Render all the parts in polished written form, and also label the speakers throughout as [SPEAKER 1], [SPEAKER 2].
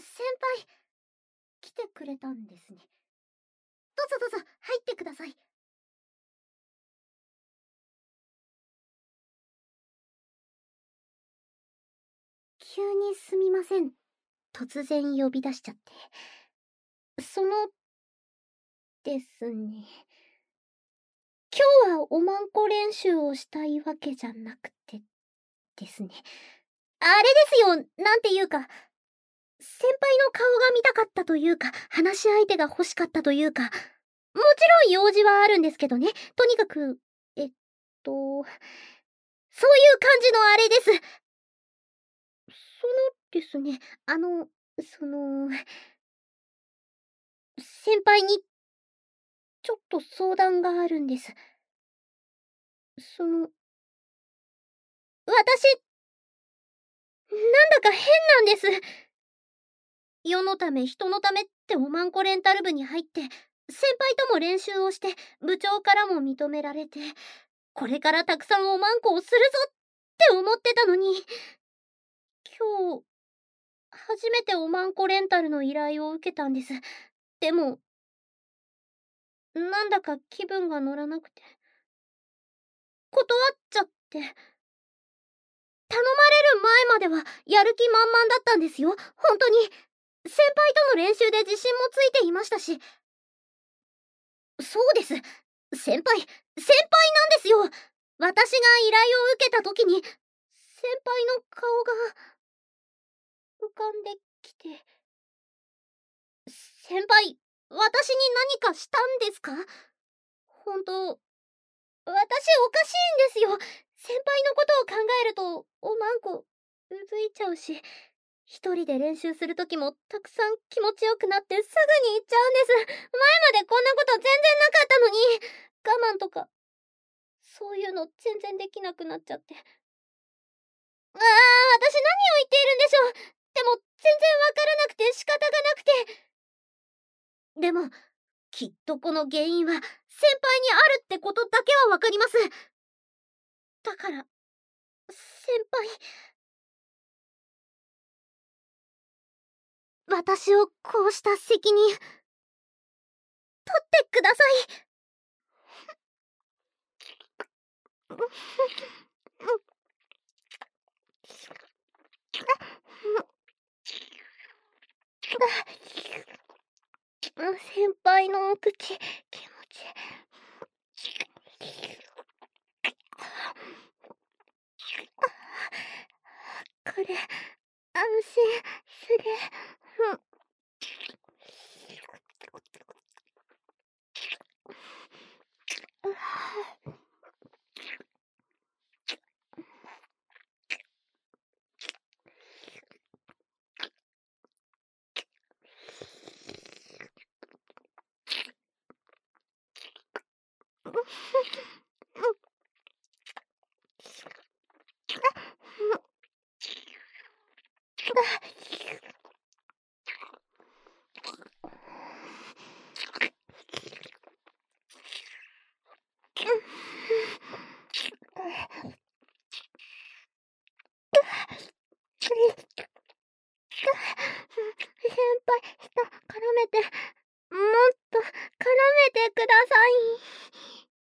[SPEAKER 1] 輩、来てくれたんですね。どうぞどうぞ、入ってください。急にすみません。突然呼び出しちゃって。ですね。今日はおまんこ練習をしたいわけじゃなくてですね。あれですよ、なんていうか、先輩の顔が見たかったというか、話し相手が欲しかったというか、もちろん用事はあるんですけどね。とにかく、そういう感じのあれです。ですね、その、先輩に、ちょっと相談があるんです。私、なんだか変なんです。世のため人のためっておまんこレンタル部に入って、先輩とも練習をして、部長からも認められて、これからたくさんおまんこをするぞって思ってたのに、今日、初めておまんこレンタルの依頼を受けたんです。でも、なんだか気分が乗らなくて、断っちゃって。頼まれる前まではやる気満々だったんですよ。本当に。先輩との練習で自信もついていましたし。そうです。先輩なんですよ。私が依頼を受けた時に、先輩の顔が浮かんできて。先輩、私に何かしたんですか？本当、私おかしいんですよ。先輩のことを考えると、おまんこ、うずいちゃうし。一人で練習するときもたくさん気持ちよくなってすぐに行っちゃうんです。前までこんなこと全然なかったのに、我慢とか、そういうの全然できなくなっちゃって。私何を言っているんでしょう。でも全然わからなくて仕方がなくて。でも、きっとこの原因は先輩にあるってことだけはわかります。だから、先輩、私をこうした責任、取ってください。先輩のお口、気持ち。これ、安心する。先輩、絡めて、もっと絡めてください。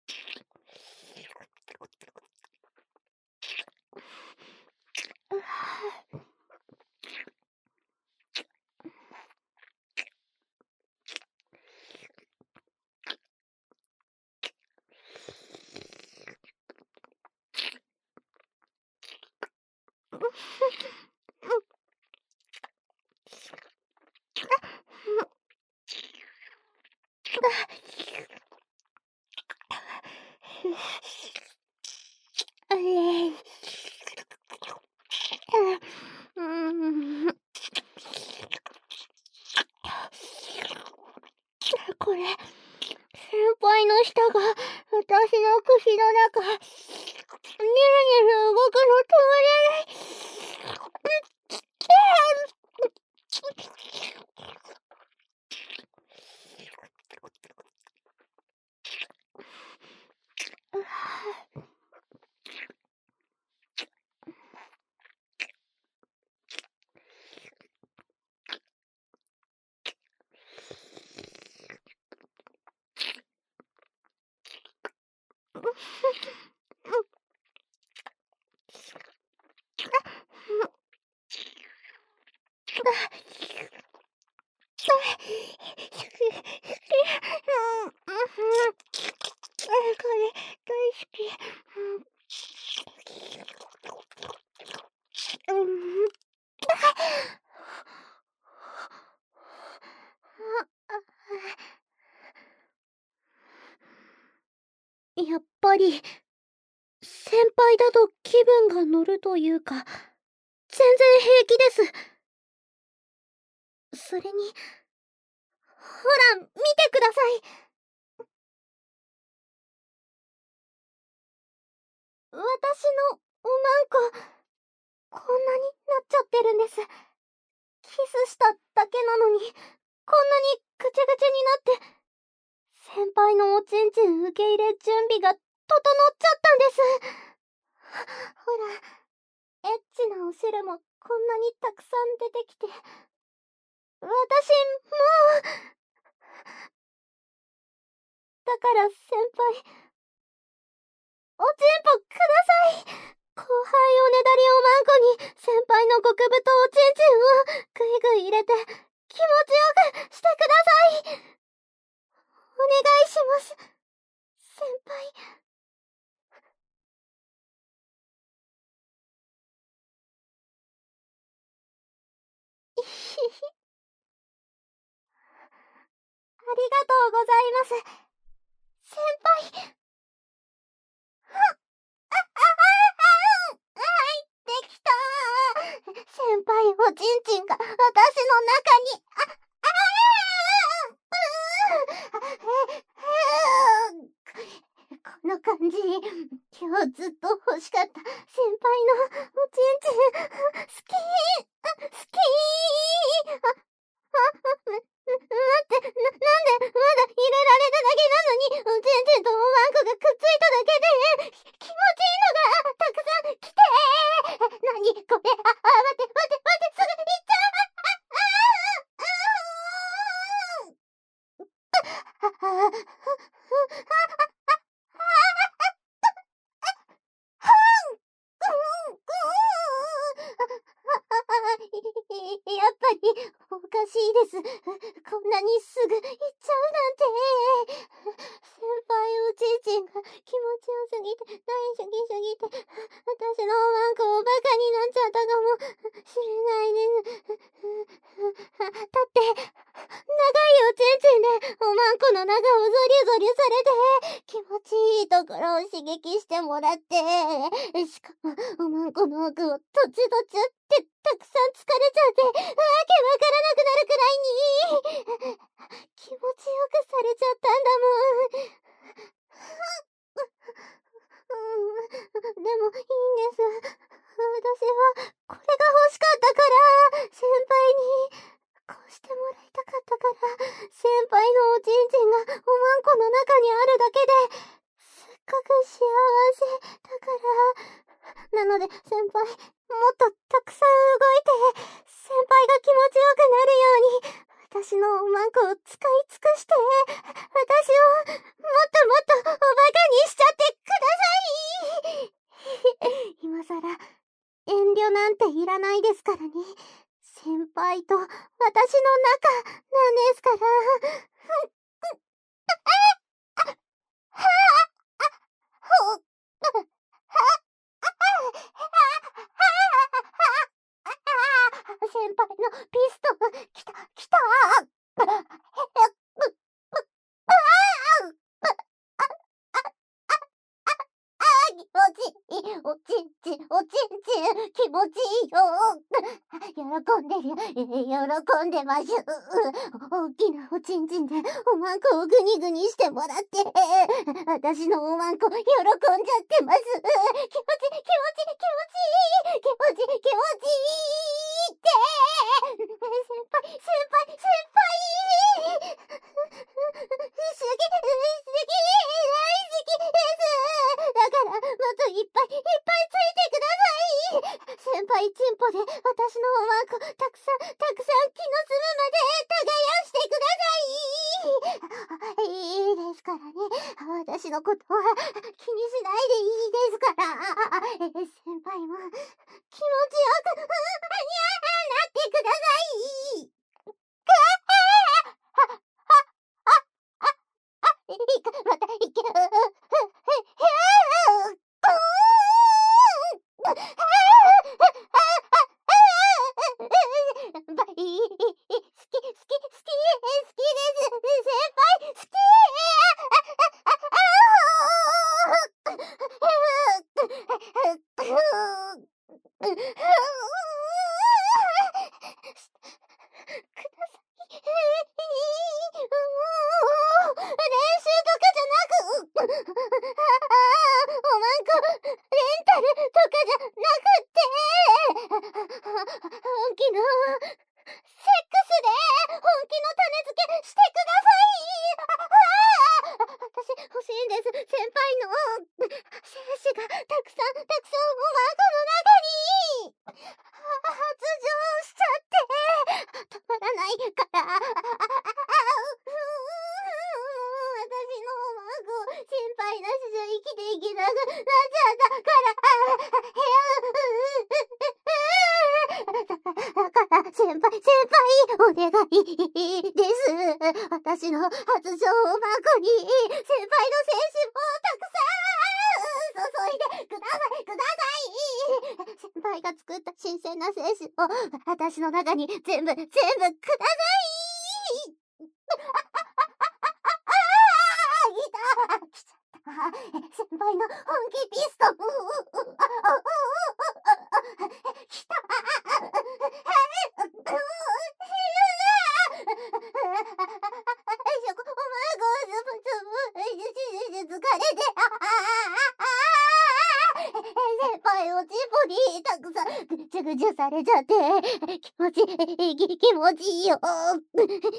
[SPEAKER 1] これ、先輩の舌が私の口の中、ニュルニュル動くの止まらない。 れ大好き。やっぱり先輩だと気分が乗るというか、全然平気です。それに、ほら見てください。私のおまんこ、こんなになっちゃってるんです。キスしただけなのに、こんなにぐちゃぐちゃになって、先輩のおちんちん受け入れ準備が整っちゃったんです。ほら、エッチなお汁もこんなにたくさん出てきて、私、もう、だから先輩、おちんぽください。後輩おねだりおまんこに先輩の極太おちんちんをぐいぐい入れて気持ちよくしてください。お願いします、先輩。ひひ、ありがとうございます、先輩。できたー。先輩おちんちんが私の中に、この感じ、今日ずっと欲しかった先輩のおちんちん、好き好き待って、なんでまだ入れられただけなのに、おちんちんとおまんこがくっついただけで、気持ちいいのがたくさん来てなにこれ、待って、すぐ行っちゃやっぱりおかしいです。こんなにすぐ行っちゃうなんて。先輩おちんちんが気持ちよすぎて、大好きすぎて、私のおまんこをバカになっちゃったかもしれないです。だって、長いおちんちんでおまんこの中をゾリゾリされて、気持ちいいところを刺激してもらって、しかもおまんこの奥をとちとちってたくさん疲れちゃって、わけわからなくなるくらいに気持ちよくされちゃったんだもん。でもいいんです。私はこれが欲しかったから、先輩にこうしてもらいたかったから、先輩のおちんちんがおまんこの中にあるだけですっごく幸せだから。なので先輩、もっとたくさん動いて、先輩が気持ちよくなるように私のおまんこを使い尽くして、私をもっともっとおバカにしちゃってください。今さら遠慮なんていらないですからね。先輩と私の仲なんですから。先輩のピストル、来たおちんちん、気持ちいいよ。喜んでる、喜んでます。大きなおちんちんでおまんこをぐにぐにしてもらって、私のおまんこ喜んじゃってます。気持ちいいって。先輩大好きです。だからもっといっぱいついてください。先輩チンポで私のおまんこたくさん気の済むまで耕してください。いいですからね。私のことは気にしないでいいですから。先輩も気持ちよくなってください。 で本気の種付けしてください。私欲しいんです。先輩の精子がたくさんお腹の中に発情しちゃって止まらないから。私のおまんこ先輩なしじゃ生きていけなくなっちゃったからだから先輩お願いです。私の発情おまんこに先輩の精子もたくさん注いでください。先輩が作った新鮮な精子を私の中に全部ください。来ちゃった。先輩の本気ピストン。来た。疲れて。先輩おちぼりたくさんぐちゅぐちゅされちゃって気持ちいいよ。パチパチ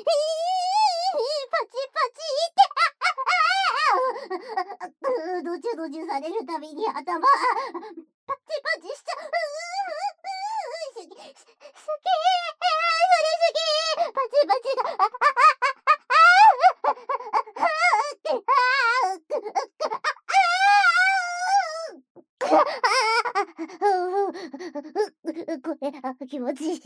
[SPEAKER 1] ってどちゅどちゅされるたびに頭パチパチしちゃう。好きそれ好き。パチパチがこれ気持ちいい。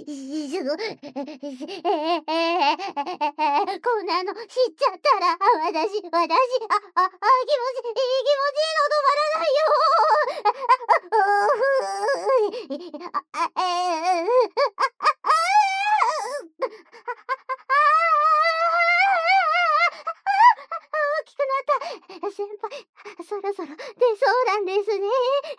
[SPEAKER 1] こんなの知っちゃったら私気持ちいいの止まらないよ。大きくなった先輩、そろそろ出そうなんですね。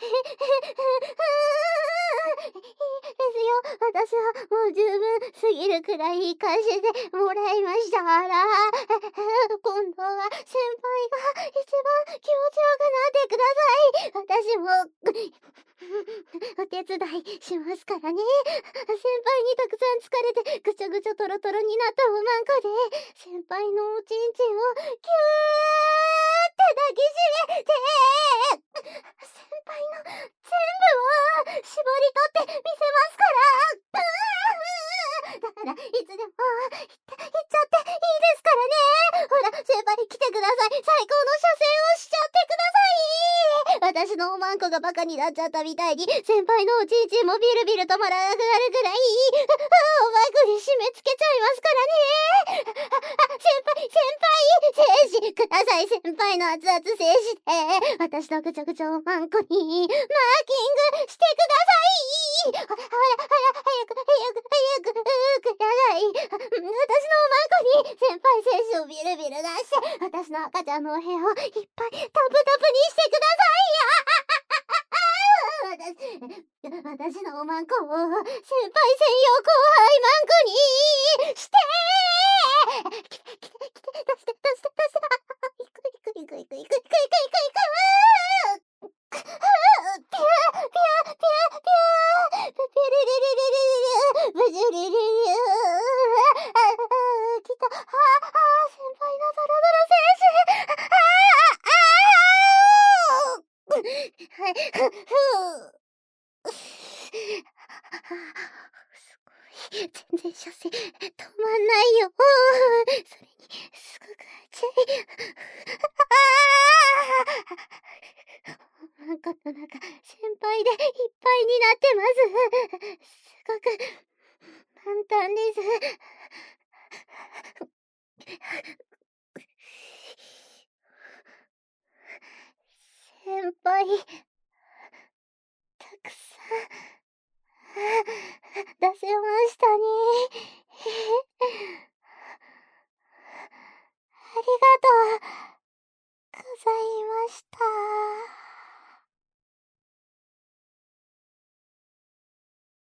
[SPEAKER 1] ですよ。私はもう十分すぎるくらいいい感じでもらいましたから、今度は先輩が一番気持ちよくなってください。私もお手伝いしますからね。先輩にたくさん疲れてぐちょぐちょトロトロになったおまんこで先輩のおちんちんをキューって抱きしめて先輩の全部を絞り取ってみせますから。だからいつでも行っちゃっていいですからね。ほら先輩来てください。最高の射精をしちゃってください。私のおまんこがバカになっちゃったみたいに先輩のおちんちんもビルビル止まらなくなるくらいおまんこに締め付けちゃいますからね。先輩精子ください。先輩の熱々精子で私のぐちょぐちょおまんこにマーキングしてください。ほら早くください。私のおまんこに先輩精子をビルビル出して私の赤ちゃんのお部屋をいっぱいタプタプにしてください。私のおまんこを先輩専用後輩マンコにして来て出して行くピューピューピューピュルルルルルルブジュルルル来た。先輩のドロドロ精子。はいすごい。全然射精止まんないよ。それにすごく熱い。なんかの中先輩でいっぱいになってます。すごく簡単です。先輩たくさん出せましたね。ありがとうございました。